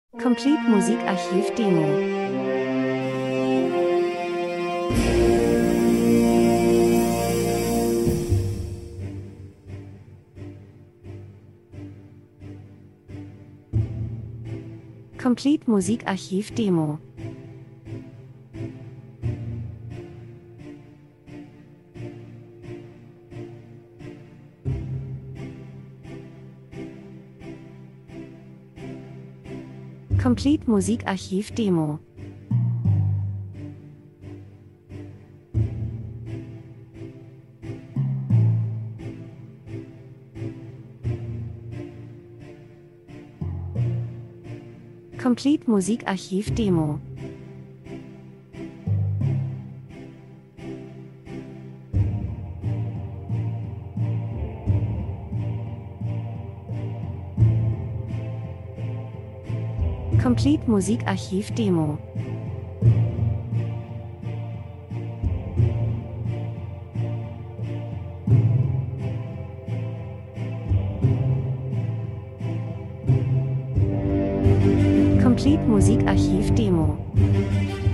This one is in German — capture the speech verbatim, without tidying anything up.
Complete Musikarchiv Demo. Complete Musikarchiv Demo. Complete Musikarchiv Demo. Complete Musikarchiv Demo. Complete Musikarchiv Demo. Complete Musikarchiv Demo.